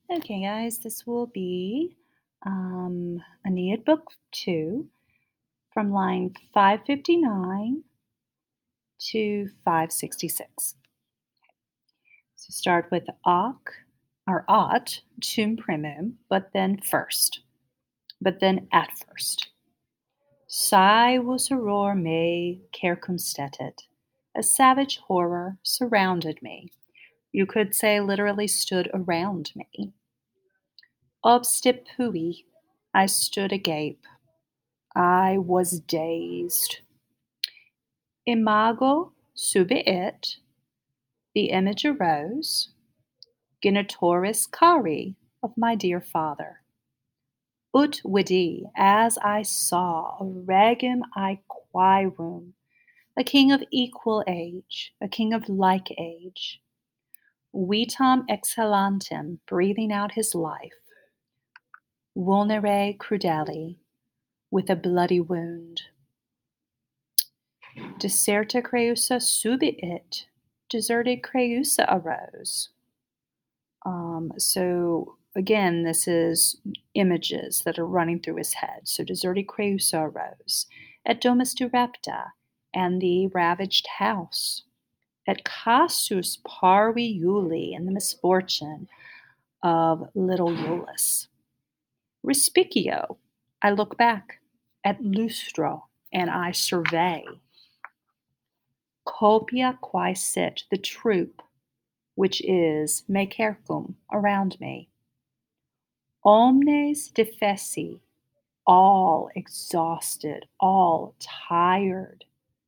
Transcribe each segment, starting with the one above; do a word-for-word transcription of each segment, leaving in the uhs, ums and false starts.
Okay, guys, this will be um, Aeneid Book two from line five fifty-nine to five sixty-six. So start with "Ac" or "Aut tum primum," but then first, but then at first. "Sae was aurora me circumstetted." A savage horror surrounded me. You could say literally stood around me. "Obstipui," I stood agape. I was dazed. "Imago subiit," the image arose, "genitoris cari," of my dear father. "Ut vidi," as I saw, "regem aequarum," a king of equal age, a king of like age. "Vitam exhalantem," breathing out his life. "Vulnere crudeli," with a bloody wound. "Deserta Creusa subiit," deserted Creusa arose. Um, so again, this is images that are running through his head. So deserted Creusa arose, at domus durepta, and the ravaged house, at casus parvi Iuli, and the misfortune of little Iulus. "Respicio," I look back, at lustro, and I survey. "Copia quae sit," the troop, which is me circum, around me. "Omnes defeci," all exhausted, all tired.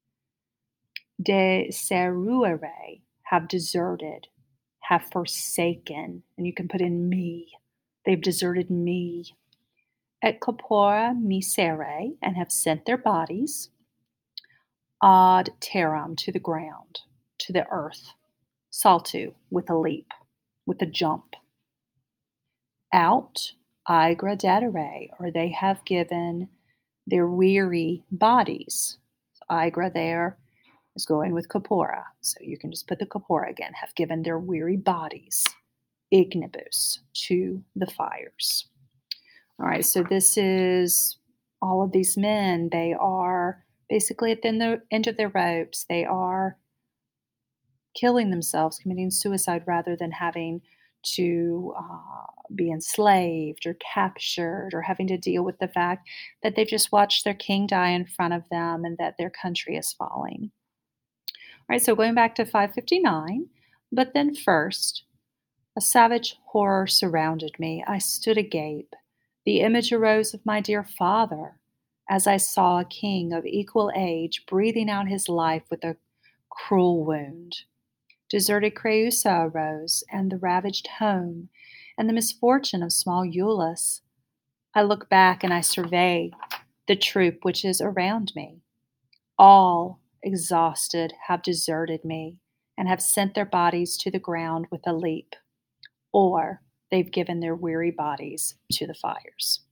"Deseruere," have deserted, have forsaken, and you can put in me. They've deserted me. "Et corpora misere," and have sent their bodies. "Ad terram," to the ground, to the earth. "Saltu," with a leap, with a jump. "Out," "agra datere," or they have given their weary bodies. So "agra" there is going with corpora. So you can just put the corpora again, have given their weary bodies. "Ignibus," to the fires. All right, so this is all of these men. They are basically at the end of their ropes. They are killing themselves, committing suicide rather than having to uh, be enslaved or captured or having to deal with the fact that they've just watched their king die in front of them and that their country is falling. All right, so going back to five fifty-nine, but then first, "A savage horror surrounded me. I stood agape. The image arose of my dear father, as I saw a king of equal age breathing out his life with a cruel wound. Deserted Creusa arose, and the ravaged home, and the misfortune of small Iulus. I look back and I survey the troop which is around me. All, exhausted, have deserted me, and have sent their bodies to the ground with a leap, or they've given their weary bodies to the fires."